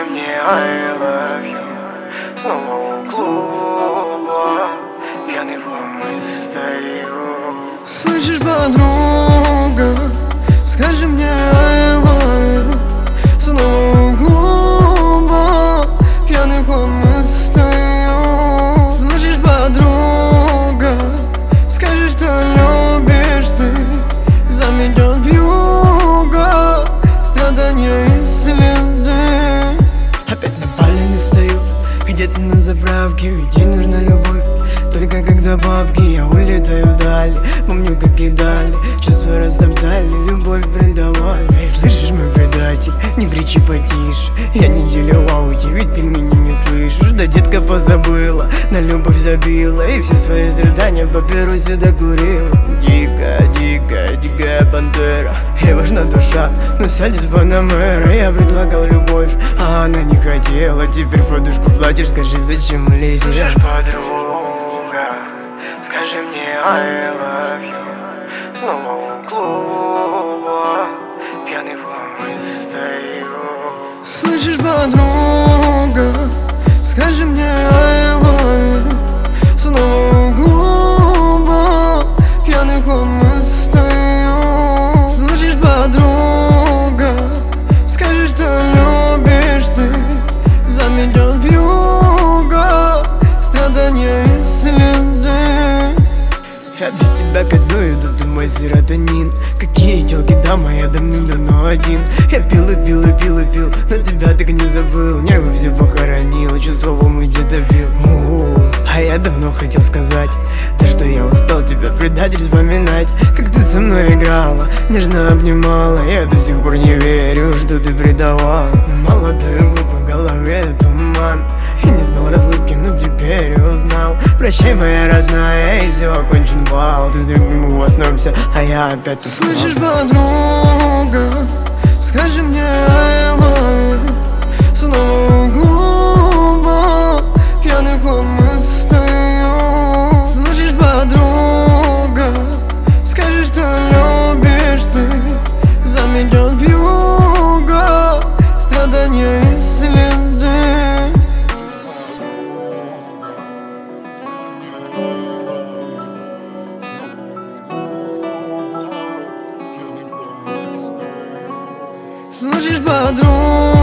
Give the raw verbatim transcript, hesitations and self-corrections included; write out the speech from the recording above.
мне I love you. Снова у клуба пьяный в ломы стою. Слышишь, подруга, скажи мне I love you. Снова у клуба пьяный в ломы стою. Слышишь, подруга, скажи, что любишь ты. Заметет вьюга страдания и следы. Опять на пале не стою, где-то на заправке, ведь ей нужна любовь. Только когда бабки, я улетаю вдаль. Помню, как кидали, чувства растоптали, любовь предавали. Эй, слышишь, мой предатель, не кричи потише. Я неделю в ауте, ведь ты меня не слышишь. Да детка позабыла, на любовь забила, и все свои страдания в папиросе докурила. Дикая, дикая, дикая пантера, ей важна душа, но сядет с Панамера. Я предлагал любовь, а она не хотела. Теперь подушку платишь, скажи, зачем летишь? Слышишь, подруга, скажи мне I love you. Снова у клуба пьяный в ломы стою. Слышишь, подруга, скажи мне I love you. Снова у клуба пьяный в ломы стою. Слышишь, подруга, скажи, что любишь ты. Заметет вьюга страдания и следы. Я без тебя кайфую, да ты мой серотонин. Какие тёлки, дама, я давным-давно один. Я пил и пил и пил и пил, но тебя так и не забыл. Нервы все похоронил, чувства в омут где-то бил. У-у-у. А я давно хотел сказать то, что я устал тебя предать, вспоминать, как ты со мной играла, нежно обнимала. Я до сих пор не верю, что ты предавала. Молодой и глупо, в голове туман, и не знал разлуки, но теперь узнал. Прощай, моя родная, и все, окончен бал. Ты с другим воснемся, а я опять тут. Слышишь, подруга, скажи мне I love you. Снова у клуба пьяный в ломы стою. Слышишь, подруга, скажи, что любишь ты. Заметет вьюга страдания и следы. Слышишь, подруга.